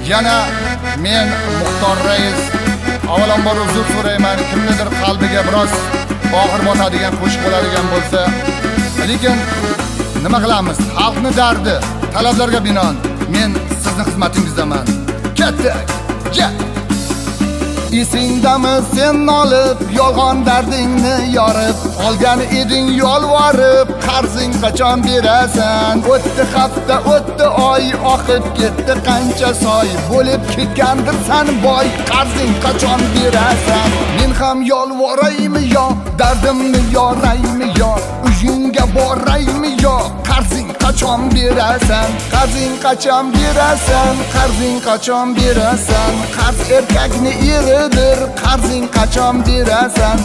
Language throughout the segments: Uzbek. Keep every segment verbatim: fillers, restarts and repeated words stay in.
Yana men Muxtor rais avvalambor uzr so'rayman, kimnidir qalbiga biroz og'ir botadigan qo'shiq bo'ladigan bo'lsa, lekin nima qilamiz? Xalqning dardi, talablarga binoan men sizning xizmatingizdaman. Ketdik. Ja. Esingdami sen olib, yolg'on dardingni yorib, olgan eding yolvorib, qarzing qachon berasan? O'tdi hafta, o'tdi oy, oqib ketdi qancha soy, bo'lib ketgandirsan boy, qarzing qachon berasan? Men ham yolvoraymi yo, dardimni yoraymi yo, uyingga boraymi yo, qarzing qachon berasan? Qarzing qachon berasan? Qarzing qachon berasan? Qarz erkakni eridir, qarzing qachon berasan?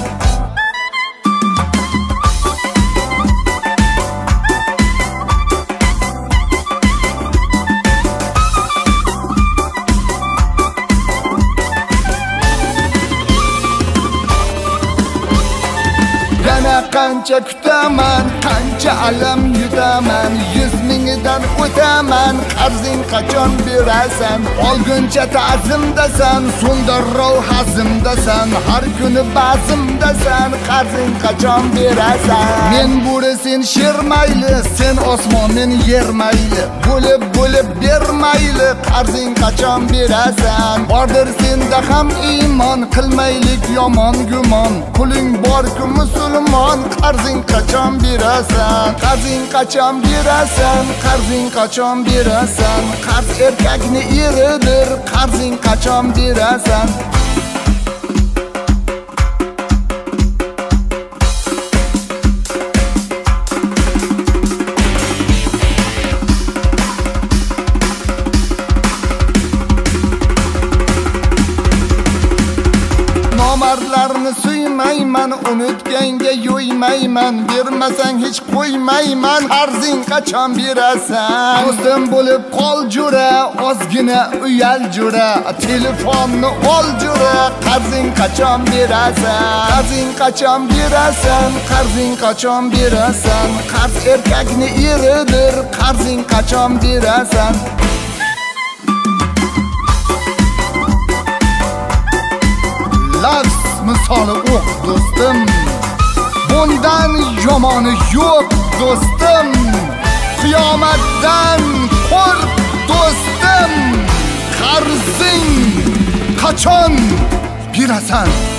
Yana qancha kutaman, qancha alam yutaman, yuz mingdan o'taman, qarzing qachon berasan? Olguncha ta'zimdasan, so'ngda roh hazimdasan, har kuni bazimdasan, qarzing qachon berasan? Men bo'ri sen sher mayli, sen osmon men yer mayli, bo'lib bo'lib bermayli, qarzing qachon berasan? Bordir senda ham iymon, qilmaylik yomon gumon, puling bor-ku musulmon, qarzing qachon berasan? Qarzing qachon berasan? Qarzing qachon berasan? Qarz erkakni eridir, qarzing qachon berasan? Nomardlarni suymayman, unutganga yo'ymayman, bermasang hech qo'ymayman, qarzing qachon berasan? Do'stim bo'lib qol jura, ozgina uyal jura, telefonni ol jura, qarzing qachon berasan? Qarzing qachon berasan? Qarzing qachon berasan? Qarz erkakni eridir, qarzing qachon berasan? Lafz misoli o'q do'stim, bundan yomoni yo'q do'stim, qiyomatdan qo'rq do'stim, qarzing qachon berasan?